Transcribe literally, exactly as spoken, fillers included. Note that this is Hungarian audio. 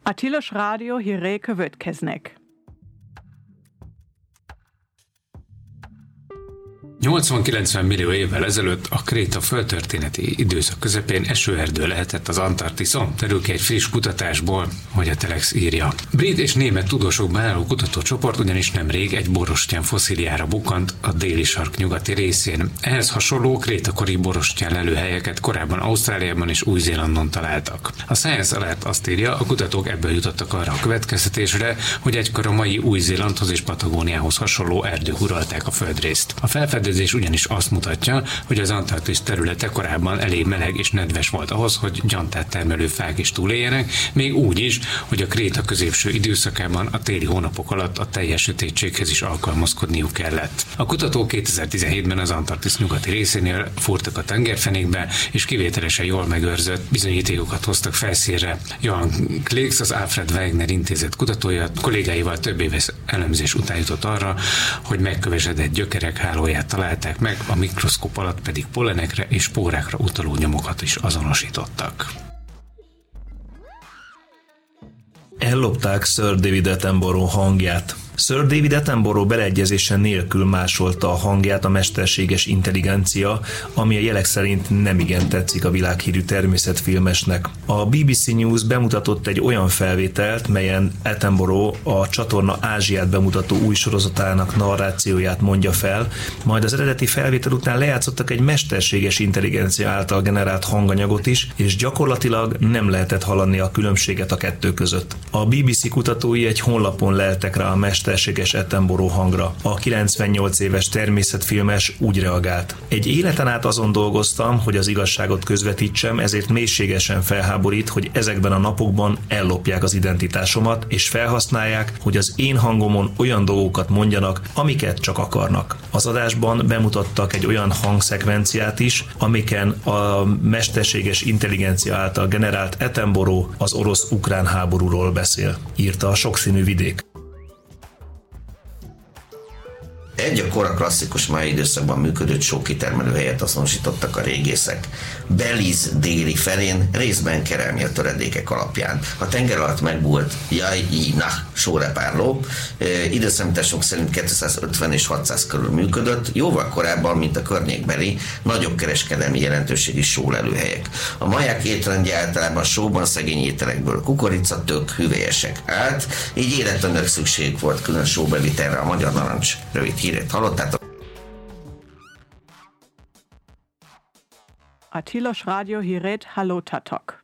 A Tilos Rádió hírei következnek. nyolcvan-kilencven millió évvel ezelőtt a Kréta földtörténeti időszak közepén esőerdő lehetett az Antarktiszon, derül ki egy friss kutatásból, hogy a Telex írja. Brit és német tudósokban álló kutatócsoport ugyanis nemrég egy borostyán fosszíliára bukkant a déli sark nyugati részén. Ehhez hasonló krétakori borostyán lelőhelyeket korábban Ausztráliában és Új-Zélandon találtak. A Science Alert azt írja, a kutatók ebből jutottak arra a következtetésre, hogy egykor a mai Új-Zélandhoz és Patagóniához hasonló erdők uralták a földrészt. A felfedezés ugyanis azt mutatja, hogy az Antarktisz területe korábban elég meleg és nedves volt ahhoz, hogy gyantát termelő fák is túléljenek, még úgy is, hogy a Kréta középső időszakában a téli hónapok alatt a teljes sötétséghez is alkalmazkodniuk kellett. A kutatók kétezer-tizenhétben az Antarktisz nyugati részénél fúrtak a tengerfenékbe, és kivételesen jól megőrzött bizonyítékokat hoztak felszínre. Johan Klix, az Alfred Wegener intézet kutatója, kollégáival több éves elemzés után jutott arra, hogy megkövesedett gyökerek hálóját találták meg, a mikroszkóp alatt pedig pollenekre és spórákra utaló nyomokat is azonosítottak. Ellopták Sir David Attenborough hangját. Sir David Attenborough beleegyezése nélkül másolta a hangját a mesterséges intelligencia, ami a jelek szerint nemigen tetszik a világhírű természetfilmesnek. A bé bé cé News bemutatott egy olyan felvételt, melyen Attenborough a csatorna Ázsiát bemutató új sorozatának narrációját mondja fel, majd az eredeti felvétel után lejátszottak egy mesterséges intelligencia által generált hanganyagot is, és gyakorlatilag nem lehetett hallani a különbséget a kettő között. A bé bé cé kutatói egy honlapon leltek rá a mesterséges Attenborough hangra. A kilencvennyolc éves természetfilmes úgy reagált: egy életen át azon dolgoztam, hogy az igazságot közvetítsem, ezért mélységesen felháborít, hogy ezekben a napokban ellopják az identitásomat, és felhasználják, hogy az én hangomon olyan dolgokat mondjanak, amiket csak akarnak. Az adásban bemutattak egy olyan hangszekvenciát is, amiken a mesterséges intelligencia által generált Attenborough az orosz-ukrán háborúról beszél, írta a Sokszínű Vidék. Egy a kora klasszikus máj időszakban működő csókitermelő helyet azonosítottak a régészek Belize déli felén, részben kerámia töredékek alapján. A tenger alatt megbúlt Jai-i-Nah sórepárló időszámításunk szerint kétszázötven és hatszáz körül működött, jóval korábban, mint a környékbeli nagyobb kereskedelmi jelentőségi sólelőhelyek. A maják étrendje általában sóban szegény ételekből kukorica, tök, hüvelyesek állt, így életönnek szükség volt külön sóbevitelre. A Magyar Narancs rövid hírét hallottátok. A Tilos Rádió hírét hallottatok.